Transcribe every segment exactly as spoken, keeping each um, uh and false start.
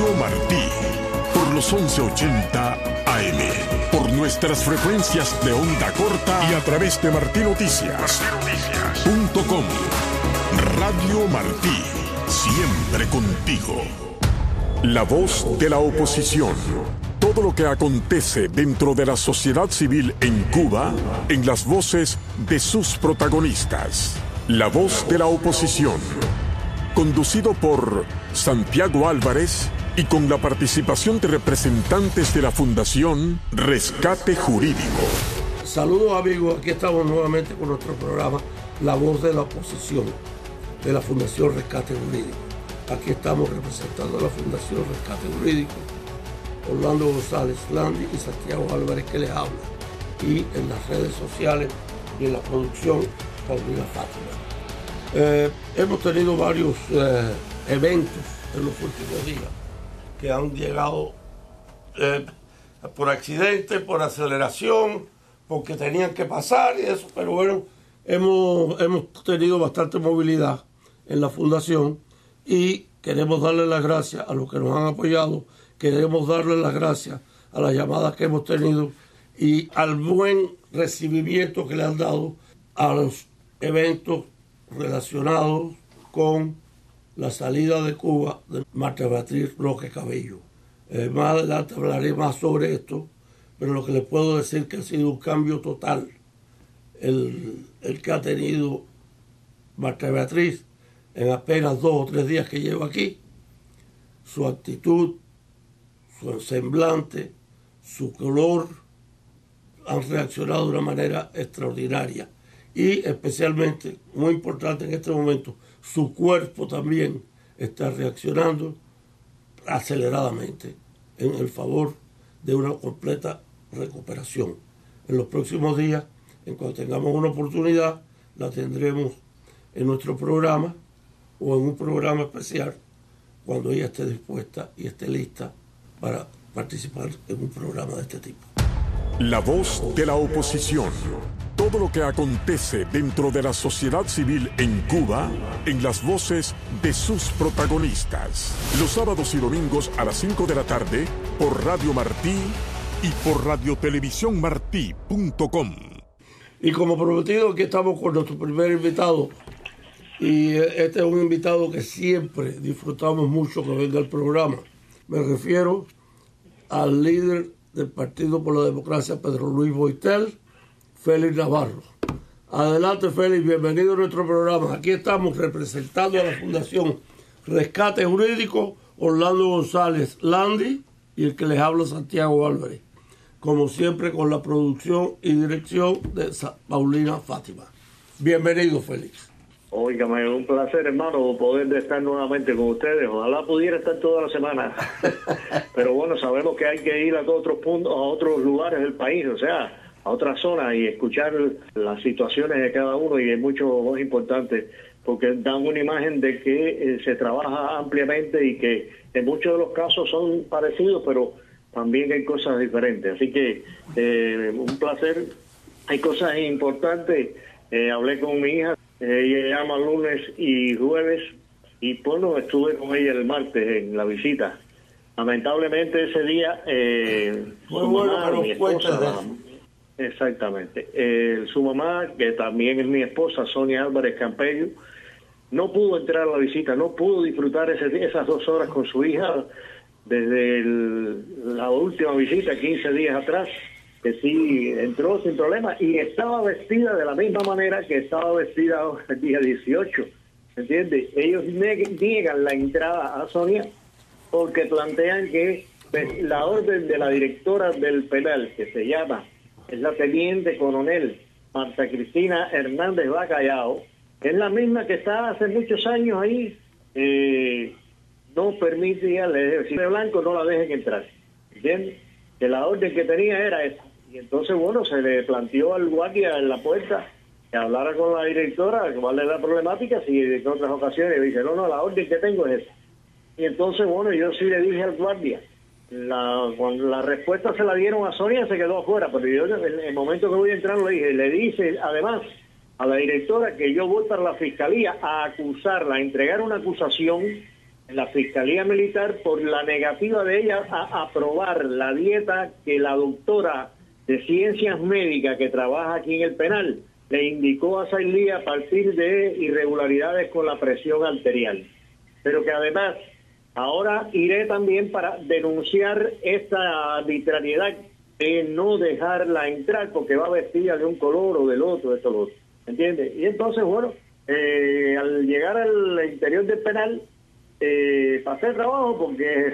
Radio Martí, por los once ochenta A M, por nuestras frecuencias de onda corta y a través de martí noticias punto com. Radio Martí, siempre contigo. La voz de la oposición. Todo lo que acontece dentro de la sociedad civil en Cuba, en las voces de sus protagonistas. La voz de la oposición. Conducido por Santiago Álvarez y con la participación de representantes de la Fundación Rescate Jurídico. Saludos amigos, aquí estamos nuevamente con nuestro programa La Voz de la Oposición de la Fundación Rescate Jurídico. Aquí estamos representando a la Fundación Rescate Jurídico, Orlando González Landi y Santiago Álvarez que les habla. Y en las redes sociales y en la producción, Paulina Fátima. Eh, hemos tenido varios eh, eventos en los últimos días que han llegado eh, por accidente, por aceleración, porque tenían que pasar y eso, pero bueno, hemos, hemos tenido bastante movilidad en la Fundación y queremos darle las gracias a los que nos han apoyado, queremos darle las gracias a las llamadas que hemos tenido y al buen recibimiento que le han dado a los eventos relacionados con la salida de Cuba de Marta Beatriz Roque Cabello. Eh, más adelante hablaré más sobre esto, pero lo que les puedo decir es que ha sido un cambio total el, el que ha tenido Marta Beatriz en apenas dos o tres días que lleva aquí. Su actitud, su semblante, su color han reaccionado de una manera extraordinaria. Y especialmente, muy importante en este momento, su cuerpo también está reaccionando aceleradamente en el favor de una completa recuperación. En los próximos días, en cuanto tengamos una oportunidad, la tendremos en nuestro programa o en un programa especial cuando ella esté dispuesta y esté lista para participar en un programa de este tipo. La voz de la oposición. Todo lo que acontece dentro de la sociedad civil en Cuba, en las voces de sus protagonistas. Los sábados y domingos a las cinco de la tarde, por Radio Martí y por radio televisión martí punto com. Y como prometido, aquí estamos con nuestro primer invitado. Y este es un invitado que siempre disfrutamos mucho que venga al programa. Me refiero al líder del Partido por la Democracia, Pedro Luis Boitel, Félix Navarro. Adelante, Félix, bienvenido a nuestro programa. Aquí estamos representando a la Fundación Rescate Jurídico, Orlando González Landi y el que les habla, Santiago Álvarez. Como siempre, con la producción y dirección de Paulina Fátima. Bienvenido, Félix. Óigame, un placer, hermano, poder estar nuevamente con ustedes. Ojalá pudiera estar toda la semana. Pero bueno, sabemos que hay que ir a otros puntos, a otros lugares del país, o sea, a otras zonas y escuchar las situaciones de cada uno, y es mucho más importante porque dan una imagen de que eh, se trabaja ampliamente y que en muchos de los casos son parecidos, pero también hay cosas diferentes. Así que eh, un placer. Hay cosas importantes. Eh, hablé con mi hija, eh, ella llama lunes y jueves, y bueno, estuve con ella el martes en la visita. Lamentablemente ese día eh, Muy bueno que nos cuentes de eso. Exactamente. Eh, su mamá, que también es mi esposa, Sonia Álvarez Campello, no pudo entrar a la visita, no pudo disfrutar ese, esas dos horas con su hija desde el, la última visita, quince días atrás, que sí entró sin problema y estaba vestida de la misma manera que estaba vestida el día dieciocho. ¿Entiendes? Ellos niegan la entrada a Sonia porque plantean que la orden de la directora del penal, que se llama, es la teniente coronel Marta Cristina Hernández Bacallao, es la misma que está hace muchos años ahí, eh, no permitía, le si de blanco no la dejen entrar, ¿entiendes? Que la orden que tenía era esa. Y entonces, bueno, se le planteó al guardia en la puerta que hablara con la directora, cuál es la problemática, si en otras ocasiones dice, no, no, la orden que tengo es esa. Y entonces, bueno, yo sí le dije al guardia, La, cuando la respuesta se la dieron a Sonia, se quedó afuera, pero yo en el momento que voy a entrar le dije, le dice además a la directora que yo voy para la fiscalía a acusarla, a entregar una acusación en la Fiscalía Militar por la negativa de ella a aprobar la dieta que la doctora de Ciencias Médicas que trabaja aquí en el penal le indicó a Sailí a partir de irregularidades con la presión arterial. Pero que además ahora iré también para denunciar esta arbitrariedad de no dejarla entrar porque va vestida de un color o del otro, de esto lo otro, ¿entiendes? Y entonces, bueno, eh, al llegar al interior del penal, eh, pasé el trabajo porque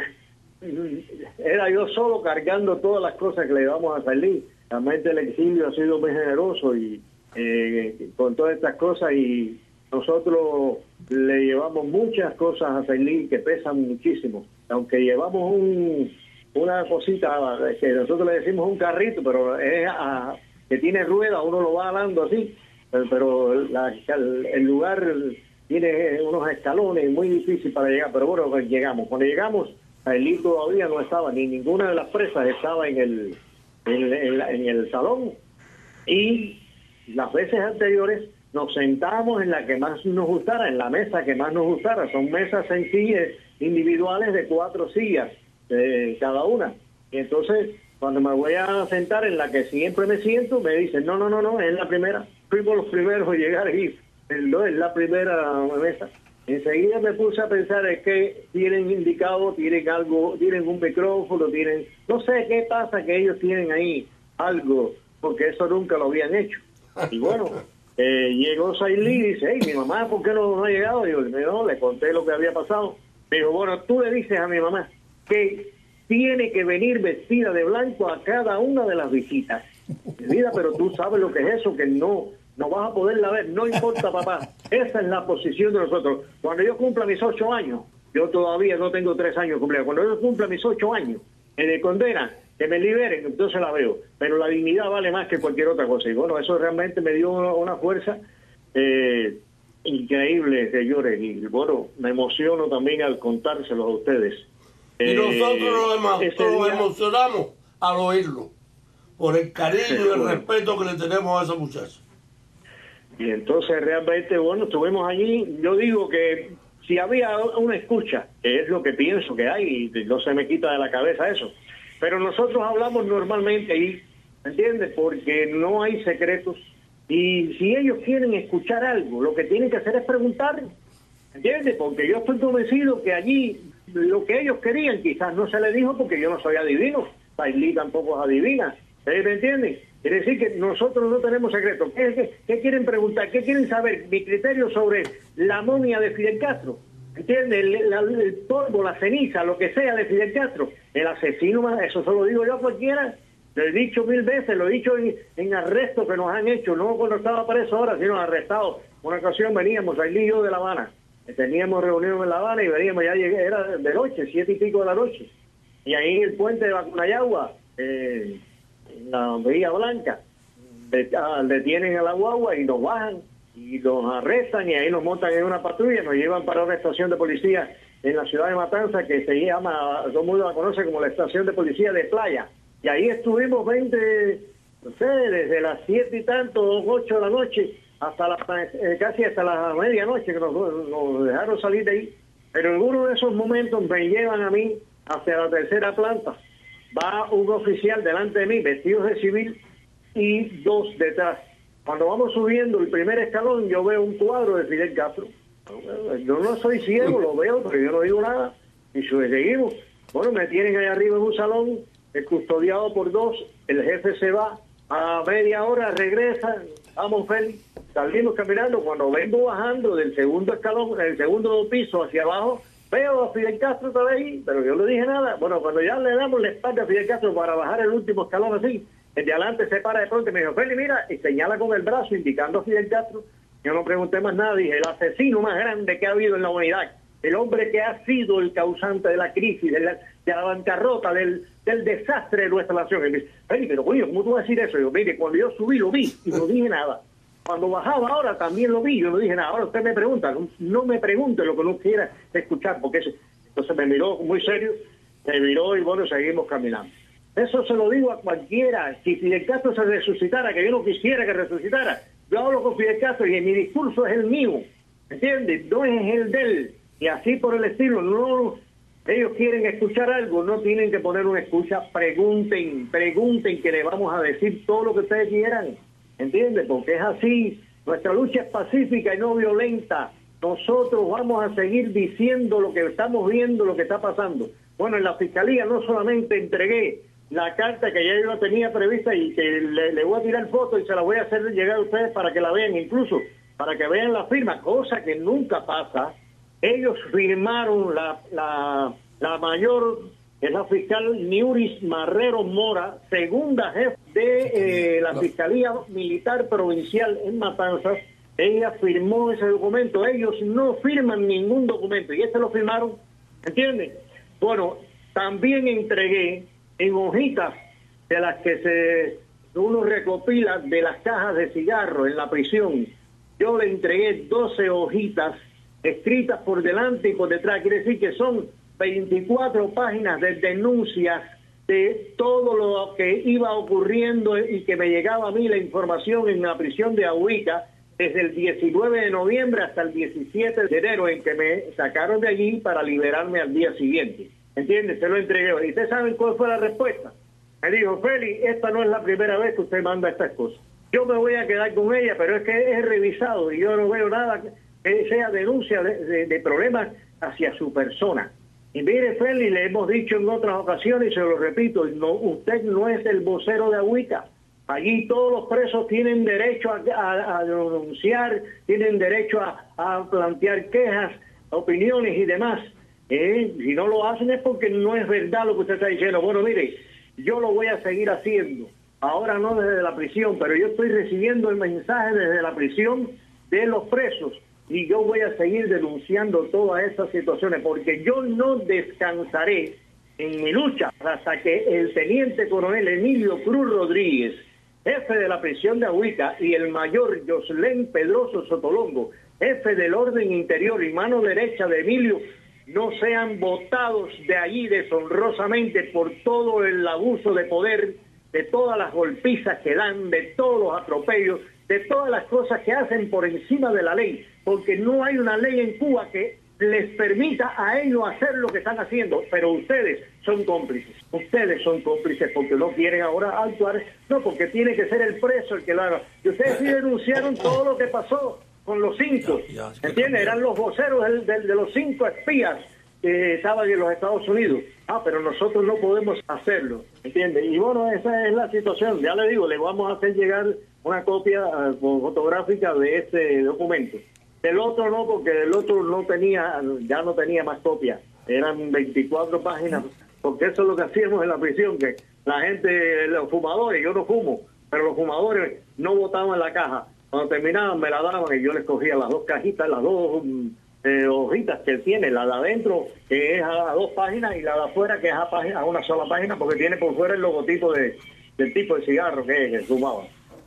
era yo solo cargando todas las cosas que le íbamos a salir. Realmente el exilio ha sido muy generoso y eh, con todas estas cosas, y nosotros le llevamos muchas cosas a Sailí que pesan muchísimo, aunque llevamos un una cosita que nosotros le decimos un carrito, pero es a, que tiene rueda, uno lo va dando así, pero, pero la, el lugar tiene unos escalones muy difícil para llegar, pero bueno, llegamos. Cuando llegamos, Sailí todavía no estaba, ni ninguna de las presas estaba en el en, en, en el salón, y las veces anteriores nos sentábamos en la que más nos gustara, en la mesa que más nos gustara. Son mesas sencillas, individuales de cuatro sillas eh, cada una. Y entonces, cuando me voy a sentar en la que siempre me siento, me dicen, no, no, no, no, es la primera. Fuimos los primeros a llegar aquí, no es la primera mesa. Enseguida me puse a pensar, es que tienen indicado, tienen algo, tienen un micrófono, tienen, no sé qué pasa que ellos tienen ahí algo, porque eso nunca lo habían hecho. Y bueno, eh, llegó Sailí y dice, hey, mi mamá, ¿por qué no, no ha llegado? Y yo no, le conté lo que había pasado. Me dijo, bueno, tú le dices a mi mamá que tiene que venir vestida de blanco a cada una de las visitas. Mira, pero tú sabes lo que es eso, que no, no vas a poderla ver, no importa, papá. Esa es la posición de nosotros. Cuando yo cumpla mis ocho años, yo todavía no tengo tres años cumplidos, cuando yo cumpla mis ocho años, me condena, que me liberen, entonces la veo. Pero la dignidad vale más que cualquier otra cosa. Y bueno, eso realmente me dio una, una fuerza eh, increíble, señores. Y bueno, me emociono también al contárselos a ustedes. Y nosotros nos, eh, nos día... emocionamos al oírlo, por el cariño y el respeto que le tenemos a esa muchacha. Y entonces realmente, bueno, estuvimos allí. Yo digo que si había una escucha, que es lo que pienso que hay, y no se me quita de la cabeza eso, pero nosotros hablamos normalmente ahí, ¿entiendes? Porque no hay secretos, y si ellos quieren escuchar algo, lo que tienen que hacer es preguntar, ¿entiendes? Porque yo estoy convencido que allí lo que ellos querían quizás no se les dijo, porque yo no soy adivino, Sailí tampoco es adivina, ¿ustedes me entienden? Quiere decir que nosotros no tenemos secretos. ¿Qué, qué, ¿Qué quieren preguntar? ¿Qué quieren saber? Mi criterio sobre la momia de Fidel Castro. ¿Entiendes? El, la, el polvo, la ceniza, lo que sea de Fidel Castro. El asesino, eso se lo digo yo a cualquiera. Lo he dicho mil veces, lo he dicho en, en arrestos que nos han hecho. No cuando estaba preso ahora, sino arrestado. Una ocasión veníamos, Sailí y yo, de La Habana. Teníamos reunión en La Habana y veníamos, ya llegué, era de noche, siete y pico de la noche. Y ahí en el puente de Vacunayagua, eh, la Villa Blanca, detienen a la guagua y nos bajan y nos arrestan, y ahí nos montan en una patrulla, nos llevan para una estación de policía en la ciudad de Matanza que se llama, todo el mundo la conoce como la estación de policía de Playa, y ahí estuvimos veinte, no sé, desde las siete y tanto, ocho de la noche hasta la, eh, casi hasta la medianoche que nos, nos dejaron salir de ahí. Pero en uno de esos momentos me llevan a mí hacia la tercera planta. Va un oficial delante de mí, vestido de civil, y dos detrás. Cuando vamos subiendo el primer escalón, yo veo un cuadro de Fidel Castro. Yo no soy ciego, lo veo, pero yo no digo nada. Y seguimos. Bueno, me tienen ahí arriba en un salón, custodiado por dos. El jefe se va, a media hora regresa. Vamos, Félix, salimos caminando. Cuando vengo bajando del segundo escalón, del segundo piso hacia abajo, veo a Fidel Castro todavía ahí, pero yo no dije nada. Bueno, cuando ya le damos la espalda a Fidel Castro para bajar el último escalón así, el de adelante se para de pronto y me dijo, Feli, mira, y señala con el brazo indicando a Fidel Castro. Yo no pregunté más nada, dije, el asesino más grande que ha habido en la humanidad, el hombre que ha sido el causante de la crisis, de la, de la bancarrota, del, del desastre de nuestra nación. Y me dice, Feli, pero coño, ¿cómo tú vas a decir eso? Y yo, mire, cuando yo subí lo vi y no dije nada. Cuando bajaba ahora también lo vi, yo no dije nada. Ahora usted me pregunta, no, no me pregunte lo que no quiera escuchar, porque eso. Entonces me miró muy serio, me miró y bueno, seguimos caminando. Eso se lo digo a cualquiera. Si Fidel Castro se resucitara, que yo no quisiera que resucitara, yo hablo con Fidel Castro y mi discurso es el mío, ¿entiendes? No es el de él. y así por el estilo. No, ellos quieren escuchar algo, no tienen que poner una excusa. Pregunten, pregunten, que le vamos a decir todo lo que ustedes quieran, ¿entienden? Porque es así. Nuestra lucha es pacífica y no violenta. Nosotros vamos a seguir diciendo lo que estamos viendo, lo que está pasando. Bueno, en la fiscalía no solamente entregué la carta que ya yo tenía prevista y que le, le voy a tirar fotos y se la voy a hacer llegar a ustedes para que la vean, incluso para que vean la firma, cosa que nunca pasa. Ellos firmaron la, la, la mayor, es la fiscal Niuris Marrero Mora, segunda jefe de eh, la Fiscalía Militar Provincial en Matanzas. Ella firmó ese documento. Ellos no firman ningún documento y este lo firmaron, ¿entienden? Bueno, también entregué en hojitas de las que se uno recopila de las cajas de cigarro en la prisión. Yo le entregué doce hojitas escritas por delante y por detrás. Quiere decir que son veinticuatro páginas de denuncias de todo lo que iba ocurriendo y que me llegaba a mí la información en la prisión de Ahuica desde el diecinueve de noviembre hasta el diecisiete de enero, en que me sacaron de allí para liberarme al día siguiente. ¿Entiendes? Se lo entregué. ¿Y ustedes saben cuál fue la respuesta? Me dijo: Félix, esta no es la primera vez que usted manda estas cosas. Yo me voy a quedar con ella, pero es que es revisado y yo no veo nada que sea denuncia de, de, de problemas hacia su persona. Y mire, Félix, le hemos dicho en otras ocasiones y se lo repito, no, usted no es el vocero de Ahuica. Allí todos los presos tienen derecho a, a, a denunciar, tienen derecho a, a plantear quejas, opiniones y demás. Eh, si no lo hacen es porque no es verdad lo que usted está diciendo. Bueno, mire, yo lo voy a seguir haciendo. Ahora no desde la prisión, pero yo estoy recibiendo el mensaje desde la prisión de los presos. Y yo voy a seguir denunciando todas esas situaciones, porque yo no descansaré en mi lucha hasta que el teniente coronel Emilio Cruz Rodríguez, jefe de la prisión de Ahuica, y el mayor Joslén Pedroso Sotolongo, jefe del orden interior y mano derecha de Emilio, no sean votados de allí deshonrosamente por todo el abuso de poder, de todas las golpizas que dan, de todos los atropellos, de todas las cosas que hacen por encima de la ley, porque no hay una ley en Cuba que les permita a ellos hacer lo que están haciendo, pero ustedes son cómplices, ustedes son cómplices porque no quieren ahora actuar, no, porque tiene que ser el preso el que lo haga. Y ustedes sí denunciaron todo lo que pasó con los cinco, ¿entiendes? Eran los voceros del, del, de los cinco espías que estaban en los Estados Unidos. Ah, pero nosotros no podemos hacerlo, ¿entiendes? Y bueno, esa es la situación. Ya le digo, le vamos a hacer llegar una copia uh, fotográfica de este documento. Del otro no, porque el otro no tenía, ya no tenía más copias. Eran veinticuatro páginas, porque eso es lo que hacíamos en la prisión, que la gente, los fumadores, yo no fumo, pero los fumadores no botaban la caja. Cuando terminaban me la daban y yo les cogía las dos cajitas, las dos eh, hojitas que tiene, la de adentro que es a, a dos páginas y la de afuera que es a, página, a una sola página, porque tiene por fuera el logotipo de, del tipo de cigarro que, que fumaba.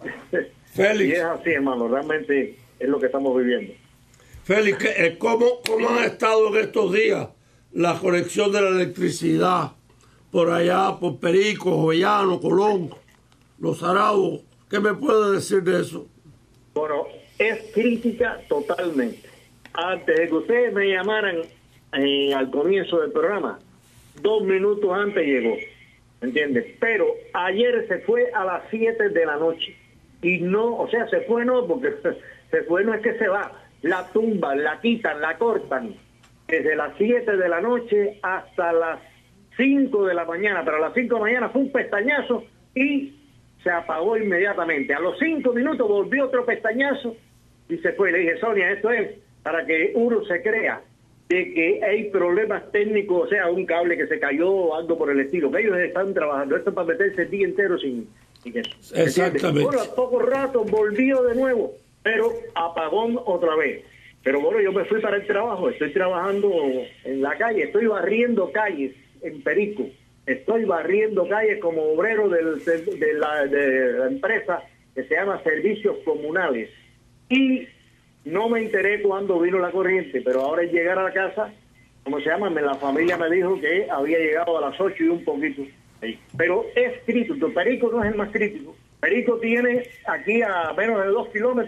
Félix. Y es así, hermano, realmente es lo que estamos viviendo. Félix, ¿cómo, ¿cómo han estado en estos días la conexión de la electricidad por allá, por Perico, Jovellanos, Colón, Los Arauz? ¿Qué me puede decir de eso? Bueno, es crítica totalmente. Antes de que ustedes me llamaran eh, al comienzo del programa, dos minutos antes llegó, ¿entiendes? Pero ayer se fue a las siete de la noche y no, o sea, se fue no, porque se fue no es que se va, la tumban, la quitan, la cortan desde las siete de la noche hasta las cinco de la mañana, pero a las cinco de la mañana fue un pestañazo y se apagó inmediatamente. A los cinco minutos volvió otro pestañazo y se fue. Le dije: Sonia, esto es para que uno se crea de que hay problemas técnicos, o sea, un cable que se cayó o algo por el estilo, que ellos están trabajando. Esto es para meterse el día entero sin, sin eso. Exactamente. Bueno, a poco rato volvió de nuevo, pero apagón otra vez. Pero bueno, yo me fui para el trabajo, estoy trabajando en la calle, estoy barriendo calles en Perico. Estoy barriendo calles como obrero del, de, de, la, de la empresa que se llama Servicios Comunales. Y no me enteré cuando vino la corriente, pero ahora al llegar a la casa, ¿cómo se llama? La familia me dijo que había llegado a las ocho y un poquito. Pero es crítico, Perico no es el más crítico. Perico tiene aquí a menos de dos kilómetros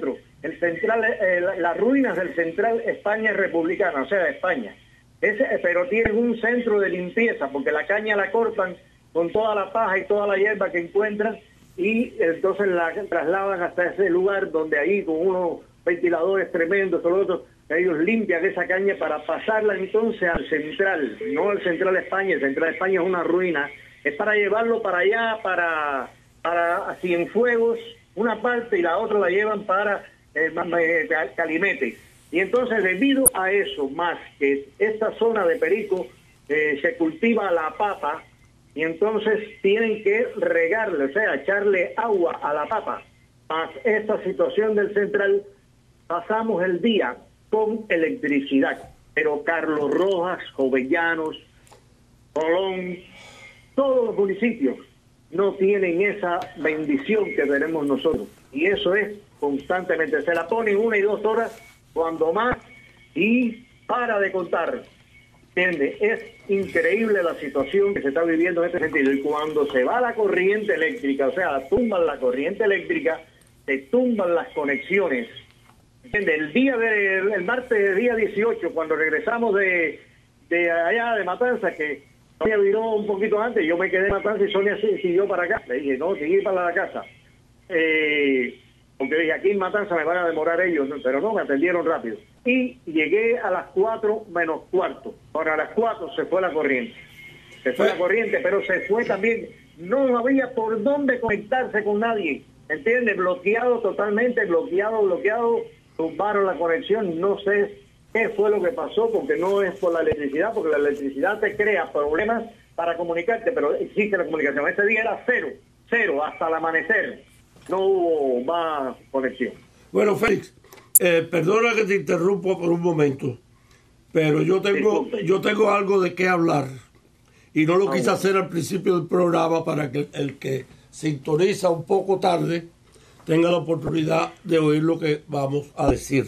el central, eh, las ruinas del Central España Republicana, o sea, de España. Ese, pero tienen un centro de limpieza, porque la caña la cortan con toda la paja y toda la hierba que encuentran, y entonces la trasladan hasta ese lugar donde ahí con unos ventiladores tremendos, todo lo otro, ellos limpian esa caña para pasarla entonces al central, no al Central España. El Central España es una ruina, es para llevarlo para allá, para, para Cienfuegos, una parte, y la otra la llevan para eh, Calimete. Y entonces, debido a eso, más que esta zona de Perico eh, se cultiva la papa, y entonces tienen que regarle, o sea, echarle agua a la papa. Más esta situación del central, pasamos el día con electricidad. Pero Carlos Rojas, Jovellanos, Colón, todos los municipios no tienen esa bendición que tenemos nosotros. Y eso es constantemente. Se la ponen una y dos horas, cuando más, y para de contar. ¿Entiende? Es increíble la situación que se está viviendo en este sentido. Y cuando se va la corriente eléctrica, o sea, tumban la corriente eléctrica, se tumban las conexiones. ¿Entiende? El día de, el martes, día dieciocho, cuando regresamos de, de allá de Matanzas, que Sonia vino un poquito antes, yo me quedé en Matanzas y Sonia siguió para acá. Le dije, no, seguí para la casa. Eh... Porque dije, aquí en Matanza me van a demorar ellos, pero no, me atendieron rápido. Y llegué a las cuatro menos cuarto. Ahora a las cuatro se fue la corriente. Se fue la corriente, pero se fue también. No había por dónde conectarse con nadie. ¿Entiendes? Bloqueado totalmente, bloqueado, bloqueado. Tumbaron la conexión. No sé qué fue lo que pasó, porque no es por la electricidad, porque la electricidad te crea problemas para comunicarte, pero existe la comunicación. Este día era cero, cero, hasta el amanecer. No hubo más conexión. Bueno, Félix, eh, perdona que te interrumpa por un momento, pero yo tengo, yo tengo algo de qué hablar y no lo quise hacer al principio del programa para que el que sintoniza un poco tarde tenga la oportunidad de oír lo que vamos a decir.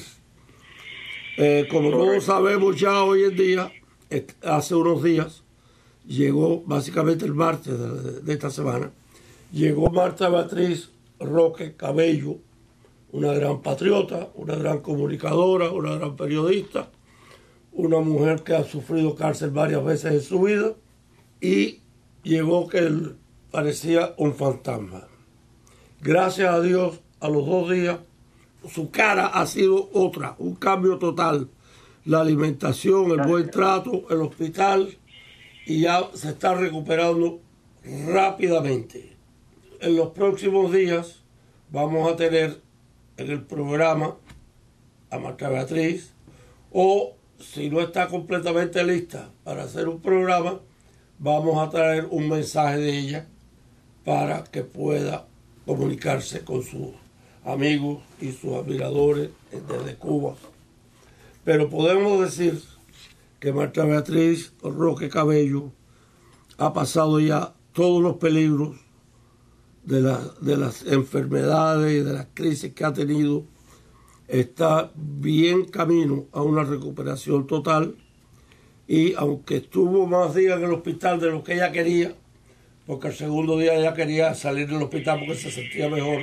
Eh, como todos sabemos ya hoy en día, hace unos días, llegó básicamente el martes de, de esta semana, llegó Marta Beatriz Roque Cabello, una gran patriota, una gran comunicadora, una gran periodista, una mujer que ha sufrido cárcel varias veces en su vida, y llegó que él parecía un fantasma. Gracias a Dios, a los dos días, su cara ha sido otra, un cambio total. La alimentación, el buen trato, el hospital, y ya se está recuperando rápidamente. En los próximos días vamos a tener en el programa a Marta Beatriz, o si no está completamente lista para hacer un programa, vamos a traer un mensaje de ella para que pueda comunicarse con sus amigos y sus admiradores desde Cuba. Pero podemos decir que Marta Beatriz Roque Cabello ha pasado ya todos los peligros de, la, de las enfermedades y de las crisis que ha tenido. Está bien camino a una recuperación total, y aunque estuvo más días en el hospital de lo que ella quería, porque el segundo día ella quería salir del hospital porque se sentía mejor,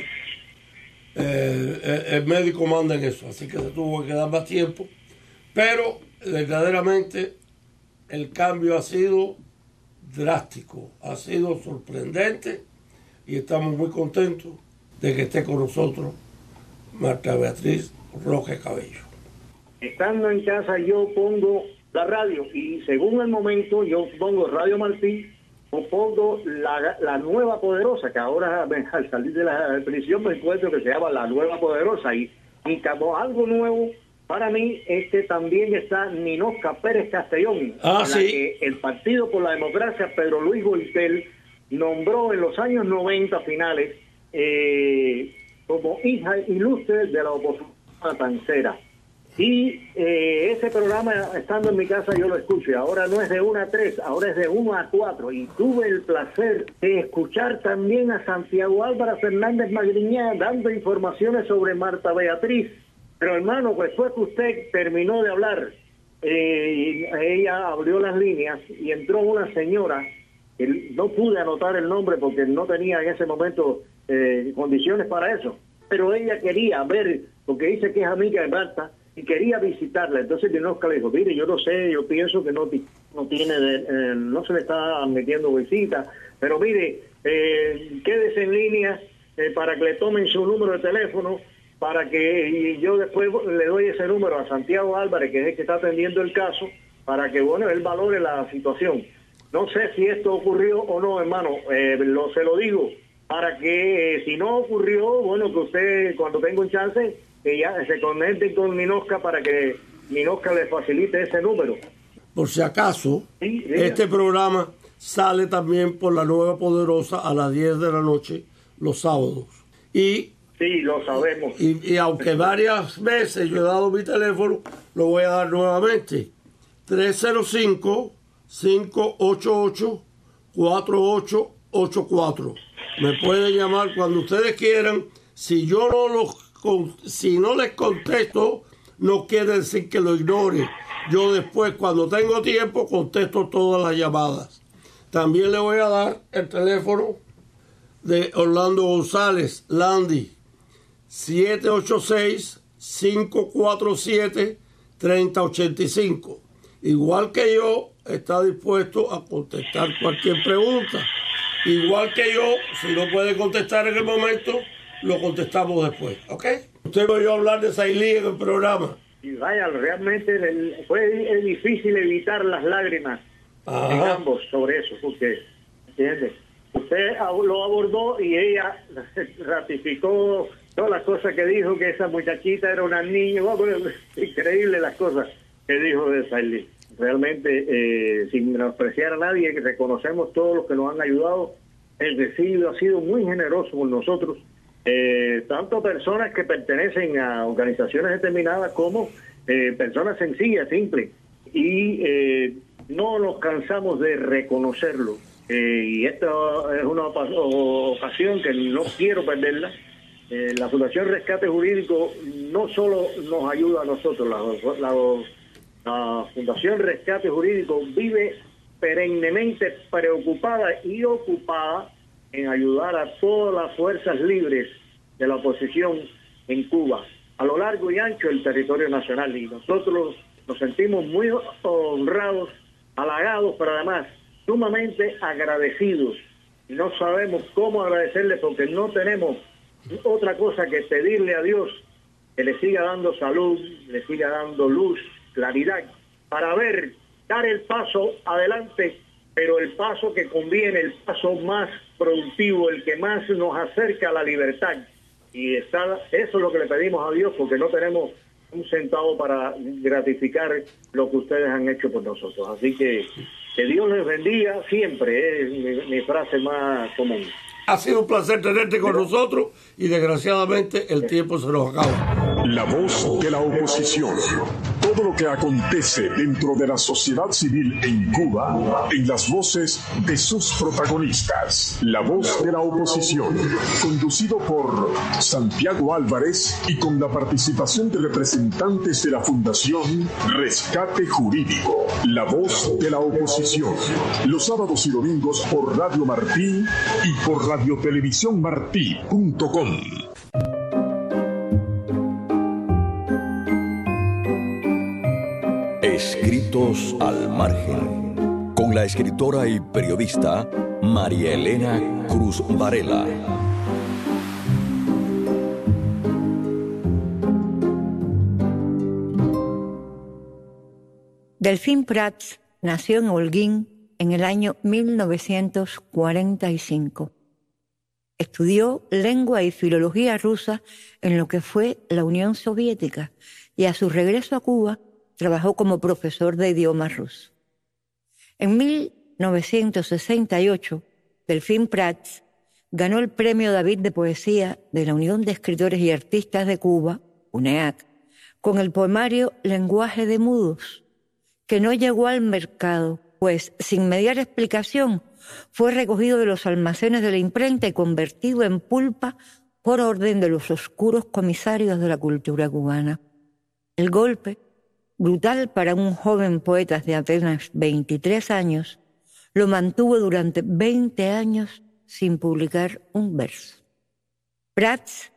eh, el médico manda en eso, así que se tuvo que quedar más tiempo, pero verdaderamente el cambio ha sido drástico, ha sido sorprendente, y estamos muy contentos de que esté con nosotros Marta Beatriz Roque Cabello. Estando en casa yo pongo la radio, y según el momento yo pongo Radio Martí o pongo la, la Nueva Poderosa, que ahora al salir de la prisión me encuentro que se llama La Nueva Poderosa, y, y como algo nuevo para mí es que también está Ninosca Pérez Castellón, ah, en sí. la que el Partido por la Democracia, Pedro Luis Goitel, nombró en los años noventa finales eh, como hija ilustre de la oposición matancera. Y eh, ese programa, estando en mi casa, yo lo escucho, y ahora no es de una a tres, ahora es de uno a cuatro, y tuve el placer de escuchar también a Santiago Álvarez Fernández Magriñá dando informaciones sobre Marta Beatriz. Pero hermano, pues después que usted terminó de hablar, eh, ella abrió las líneas y entró una señora, que no pude anotar el nombre porque no tenía en ese momento eh, condiciones para eso, pero ella quería ver porque dice que es amiga de Marta y quería visitarla. Entonces Minosca le dijo, mire, yo no sé, yo pienso que no, no tiene, de, eh, no se le está metiendo visita, pero mire, eh, quédese en línea eh, para que le tomen su número de teléfono, para que y yo después le doy ese número a Santiago Álvarez, que es el que está atendiendo el caso, para que, bueno, él valore la situación. No sé si esto ocurrió o no, hermano, eh, lo, se lo digo, para que eh, si no ocurrió, bueno, que usted cuando tenga un chance, que ya se conecte con Minosca para que Minosca le facilite ese número. Por si acaso, sí, este programa sale también por la Nueva Poderosa a las diez de la noche los sábados. Y sí, lo sabemos. Y, y aunque varias veces yo he dado mi teléfono, lo voy a dar nuevamente. tres cero cinco, cinco ocho ocho, cuatro ocho ocho cuatro. Me pueden llamar cuando ustedes quieran. Si yo no los si no les contesto, no quiere decir que lo ignore. Yo después, cuando tengo tiempo, contesto todas las llamadas. También le voy a dar el teléfono de Orlando González, Landy, siete ocho seis, cinco cuatro siete, tres cero ocho cinco. Igual que yo, está dispuesto a contestar cualquier pregunta. Igual que yo, si no puede contestar en el momento, lo contestamos después, ¿ok? Usted me oyó hablar de Sailí en el programa. Y vaya, realmente fue difícil evitar las lágrimas Ajá. en ambos sobre eso, porque, ¿entiendes? Usted lo abordó y ella ratificó todas las cosas que dijo, que esa muchachita era una niña. Bueno, increíble las cosas que dijo de Sailí. Realmente, eh, sin menospreciar a nadie, reconocemos todos los que nos han ayudado. El recibido ha sido muy generoso con nosotros, eh, tanto personas que pertenecen a organizaciones determinadas como eh, personas sencillas, simples, y eh, no nos cansamos de reconocerlo. Eh, y esta es una ocasión que no quiero perderla. Eh, la Fundación Rescate Jurídico no solo nos ayuda a nosotros, la, la, la Fundación Rescate Jurídico vive perennemente preocupada y ocupada en ayudar a todas las fuerzas libres de la oposición en Cuba, a lo largo y ancho del territorio nacional. Y nosotros nos sentimos muy honrados, halagados, pero además sumamente agradecidos. Y no sabemos cómo agradecerle porque no tenemos otra cosa que pedirle a Dios que le siga dando salud, le siga dando luz, claridad, para ver, dar el paso adelante, pero el paso que conviene, el paso más productivo, el que más nos acerca a la libertad. Y está, eso es lo que le pedimos a Dios, porque no tenemos un centavo para gratificar lo que ustedes han hecho por nosotros. Así que que Dios les bendiga siempre, es mi, mi frase más común. Ha sido un placer tenerte con nosotros y desgraciadamente el tiempo se nos acaba. La voz de la oposición. Todo lo que acontece dentro de la sociedad civil en Cuba, en las voces de sus protagonistas. La voz de la oposición, conducido por Santiago Álvarez y con la participación de representantes de la Fundación Rescate Jurídico. La voz de la oposición. Los sábados y domingos por Radio Martí y por radiotelevisión martí punto com. Escritos al margen, con la escritora y periodista María Elena Cruz Varela. Delfín Prats nació en Holguín en el año mil novecientos cuarenta y cinco. Estudió lengua y filología rusa en lo que fue la Unión Soviética y a su regreso a Cuba trabajó como profesor de idioma ruso. En mil novecientos sesenta y ocho, Delfín Prats ganó el Premio David de Poesía de la Unión de Escritores y Artistas de Cuba, U N E A C, con el poemario Lenguaje de Mudos, que no llegó al mercado, pues, sin mediar explicación, fue recogido de los almacenes de la imprenta y convertido en pulpa por orden de los oscuros comisarios de la cultura cubana. El golpe, brutal para un joven poeta de apenas veintitrés años, lo mantuvo durante veinte años sin publicar un verso. Prats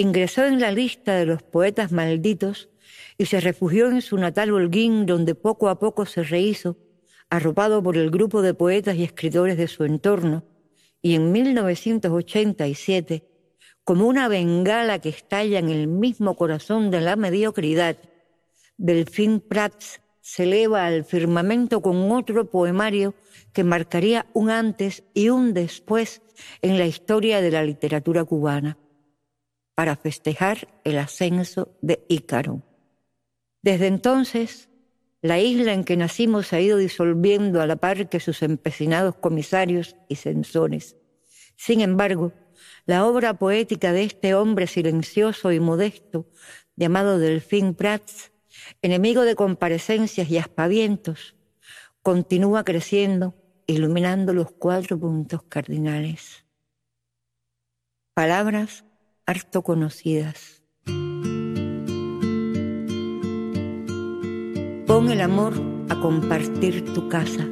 ingresó en la lista de los poetas malditos y se refugió en su natal Holguín, donde poco a poco se rehizo, arropado por el grupo de poetas y escritores de su entorno, y en mil novecientos ochenta y siete, como una bengala que estalla en el mismo corazón de la mediocridad, Delfín Prats se eleva al firmamento con otro poemario que marcaría un antes y un después en la historia de la literatura cubana, para festejar el ascenso de Ícaro. Desde entonces, la isla en que nacimos se ha ido disolviendo a la par que sus empecinados comisarios y censores. Sin embargo, la obra poética de este hombre silencioso y modesto, llamado Delfín Prats, enemigo de comparecencias y aspavientos, continúa creciendo, iluminando los cuatro puntos cardinales. Palabras harto conocidas. Pon el amor a compartir tu casa.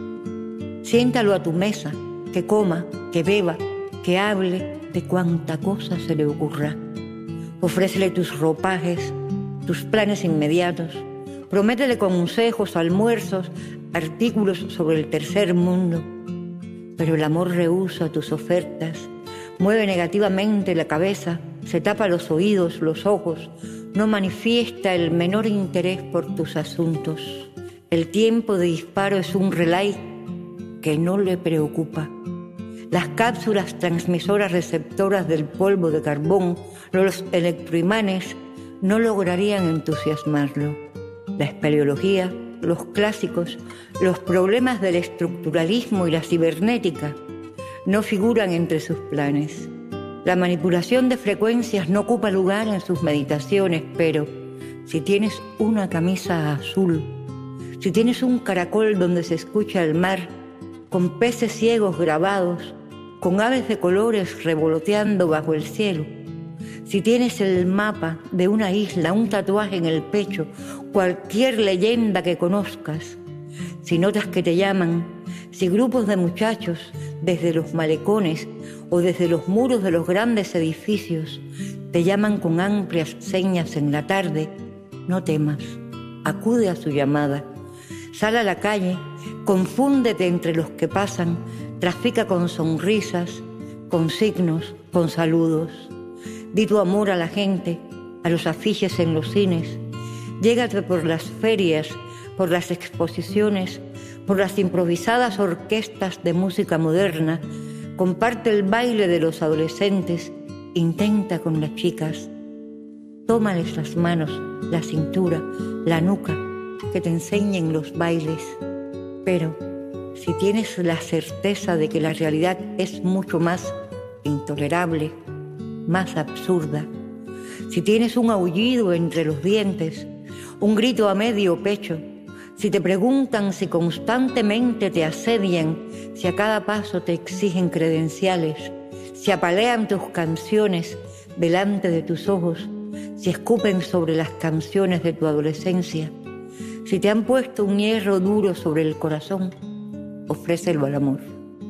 Siéntalo a tu mesa, que coma, que beba, que hable de cuánta cosa se le ocurra. Ofrécele tus ropajes, tus planes inmediatos. Prométele consejos, almuerzos, artículos sobre el tercer mundo. Pero el amor rehúsa tus ofertas, mueve negativamente la cabeza, se tapa los oídos, los ojos, no manifiesta el menor interés por tus asuntos. El tiempo de disparo es un relay que no le preocupa. Las cápsulas transmisoras receptoras del polvo de carbón, los electroimanes, no lograrían entusiasmarlo. La espeleología, los clásicos, los problemas del estructuralismo y la cibernética no figuran entre sus planes. La manipulación de frecuencias no ocupa lugar en sus meditaciones, pero si tienes una camisa azul, si tienes un caracol donde se escucha el mar, con peces ciegos grabados, con aves de colores revoloteando bajo el cielo, si tienes el mapa de una isla, un tatuaje en el pecho, cualquier leyenda que conozcas, si notas que te llaman, si grupos de muchachos desde los malecones o desde los muros de los grandes edificios te llaman con amplias señas en la tarde, no temas, acude a su llamada, sal a la calle, confúndete entre los que pasan, trafica con sonrisas, con signos, con saludos. Di tu amor a la gente, a los afiches en los cines. Llégate por las ferias, por las exposiciones, por las improvisadas orquestas de música moderna. Comparte el baile de los adolescentes. Intenta con las chicas. Tómales las manos, la cintura, la nuca, que te enseñen los bailes. Pero si tienes la certeza de que la realidad es mucho más intolerable, más absurda, si tienes un aullido entre los dientes, un grito a medio pecho, si te preguntan si constantemente te asedian, si a cada paso te exigen credenciales, si apalean tus canciones delante de tus ojos, si escupen sobre las canciones de tu adolescencia, si te han puesto un hierro duro sobre el corazón, ofrécelo al amor.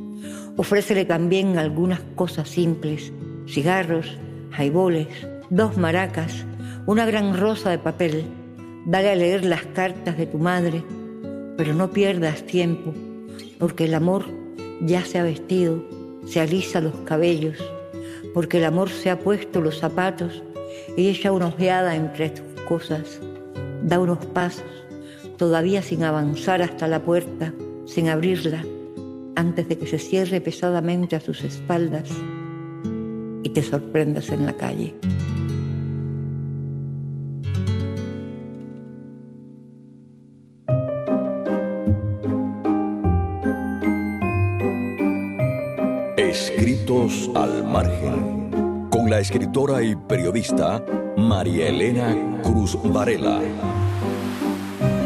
Ofrécele también algunas cosas simples, cigarros, jaiboles, dos maracas, una gran rosa de papel. Dale a leer las cartas de tu madre, pero no pierdas tiempo, porque el amor ya se ha vestido, se alisa los cabellos, porque el amor se ha puesto los zapatos y echa una ojeada entre tus cosas. Da unos pasos, todavía sin avanzar hasta la puerta, sin abrirla, antes de que se cierre pesadamente a sus espaldas y te sorprendas en la calle. Escritos al margen, con la escritora y periodista María Elena Cruz Varela.